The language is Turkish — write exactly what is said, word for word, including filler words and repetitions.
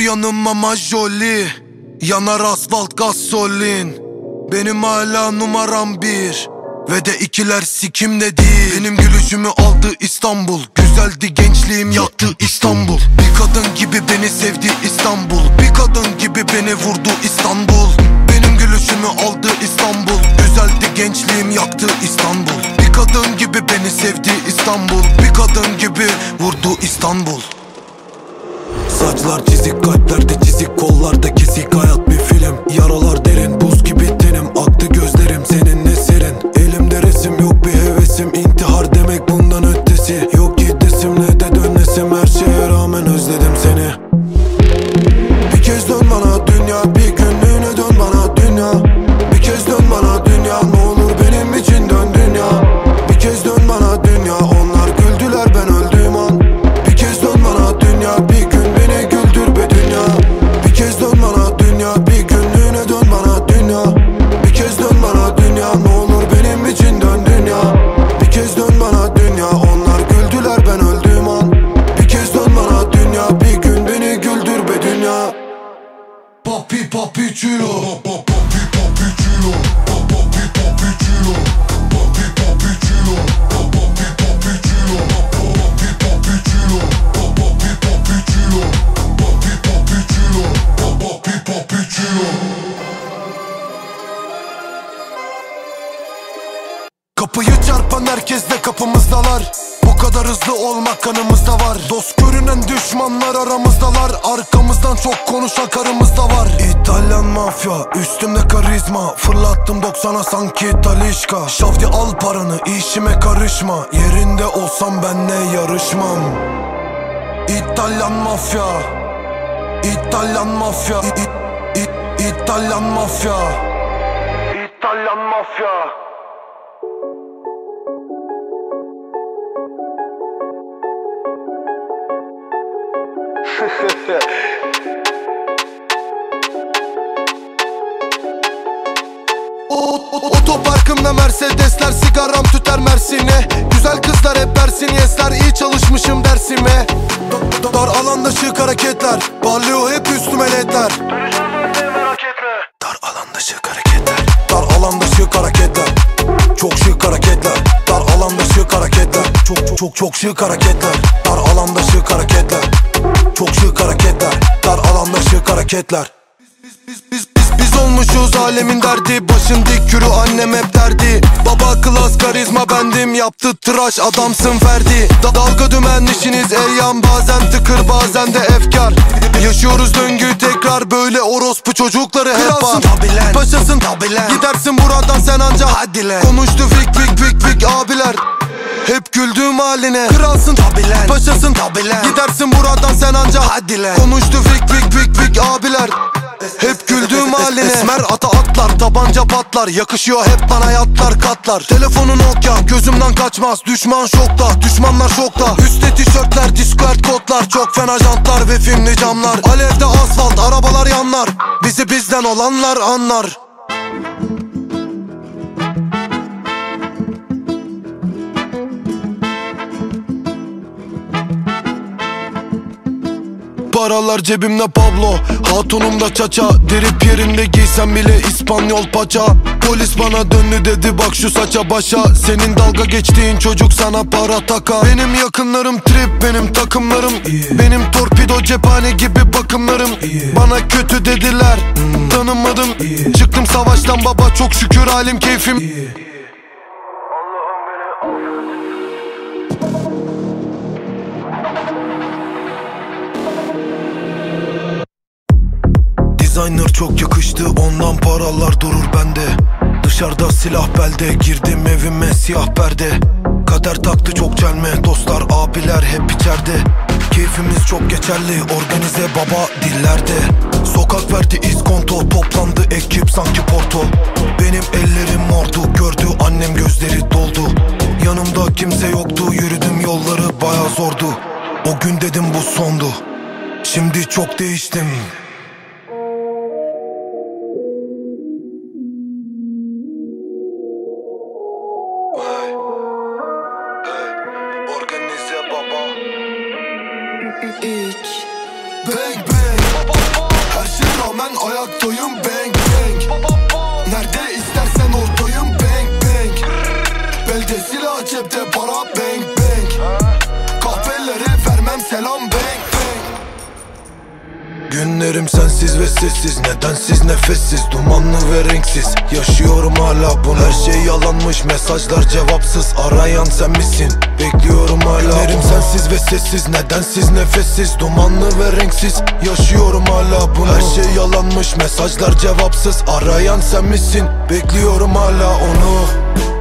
yanıma majoli, yanar asfalt gasolin. Benim hala numaram bir ve de ikiler sikimde değil. Benim gülüşümü aldı İstanbul, güzeldi gençliğim yaktı İstanbul. Bir kadın gibi beni sevdi İstanbul, bir kadın gibi beni vurdu İstanbul. Benim gülüşümü aldı İstanbul, güzeldi gençliğim yaktı İstanbul. Bir kadın gibi beni sevdi İstanbul, bir kadın gibi vurdu İstanbul. Saçlar çizik, kalplerde çizik, kollarda kesik. Hayat bir film, yaralar derin, buz gibi tenim. Aktı gözlerim seninle serin. Elimde resim, yok bir hevesim. İntihar demek bundan ötesi. Yok gidesim ne de dönesim. Her şeye rağmen özledim seni. Bir kez dön bana dünya, bir günlüğüne dön bana dünya. Bir kez dön bana dünya, ne olur benim için dön dünya. Bir kez dön bana dünya, onlar güldüler ben öldüğüm an. Bir kez dön bana dünya, bir gün beni güldür be dünya. Bir kez dön bana dünya, bir günlüğüne dön bana dünya. Bir kez dön bana dünya, ne olur benim için dön dünya. Bir kez dön bana dünya, onlar güldüler ben öldüğüm an. Bir kez dön bana dünya, bir gün beni güldür be dünya. Papi papi chulo, papi papi chulo, papi papi chulo, papi papi chulo, papi papi chulo, papi papi chulo, papi papi chulo, papi papi chulo, papi papi chulo. Kapıyı çarpan herkes de kapımızdalar. Bu kadar hızlı olmak kanımızda var. Dost görünen düşmanlar aramızdalar. Arkamızdan çok konuşan karımız da var. İtalyan mafya, üstümde karizma. Fırlattım doksana sanki Talişka. Şavdi al paranı, işime karışma. Yerinde olsam benle yarışmam. İtalyan mafya, İtalyan mafya, İ İ İ İtalyan mafya, İtalyan mafya. Otoparkımda Mercedesler, sigaram tüter Mersin'e. Güzel kızlar hep Mersin yesler, iyi çalışmışım dersime. Dar alanda şık hareketler, parlıyor hep üstüme ledler. Dar alanda şık hareketler, dar alanda şık hareketler. Çok şık hareketler, dar alanda şık hareketler. Çok çok çok çok şık hareketler, dar alanda şık hareketler. Çok şık hareketler, dar alanda şık hareketler. Biz, biz, biz, biz olmuşuz alemin derdi. Başın dik yürü annem hep derdi. Baba klas karizma bendim, yaptı tıraş adamsın Ferdi. Da dalga dümen işiniz eyyam, bazen tıkır bazen de efkar. Yaşıyoruz döngüyü tekrar, böyle orospu çocukları hep var. Kralsın tabilen, paşasın tabilen, gidersin buradan sen anca hadi lan. Konuştu fik fik fik fik abiler, hep güldüğüm haline. Kralsın tabilen, paşasın tabilen, gidersin buradan sen anca hadi lan. Konuştu fik fik fik fik abiler, hep güldüğüm haline. Esmer ata atlar, tabanca patlar, yakışıyor hep bana yatlar katlar. Telefonu Nokia, gözümden kaçmaz, düşman şokta, düşmanlar şokta. Üstte tişörtler, discord kodlar, çok fena jantlar ve filmli camlar. Alevde asfalt, arabalar yanlar, bizi bizden olanlar anlar. Paralar cebimde Pablo, hatunumda çaça. Drip yerinde giysem bile İspanyol paça. Polis bana döndü dedi bak şu saça başa. Senin dalga geçtiğin çocuk sana para taka. Benim yakınlarım trip, benim takımlarım yeah. Benim torpido cephane gibi bakımlarım yeah. Bana kötü dediler hmm. Tanımadım yeah. Çıktım savaştan baba çok şükür halim keyfim yeah. Designer çok yakıştı, ondan paralar durur bende. Dışarıda silah belde, girdim evime siyah perde. Kader taktı çok çelme, dostlar abiler hep içeride. Keyfimiz çok geçerli, organize baba dillerde. Sokak verdi iskonto, toplandı ekip sanki porto. Benim ellerim mordu, gördü annem gözleri doldu. Yanımda kimse yoktu, yürüdüm yolları baya zordu. O gün dedim bu sondu, şimdi çok değiştim. Organize baba. Üç. Bang bang. sensiz ve sessiz, nedensiz nefessiz, dumanlı ve renksiz. Yaşıyorum hala bunu. Her şey yalanmış, mesajlar cevapsız, arayan sen misin? Bekliyorum hala. Günlerim sensiz ve sessiz, nedensiz nefessiz, dumanlı ve renksiz. Yaşıyorum hala bunu. Her şey yalanmış, mesajlar cevapsız, arayan sen misin? Bekliyorum hala onu.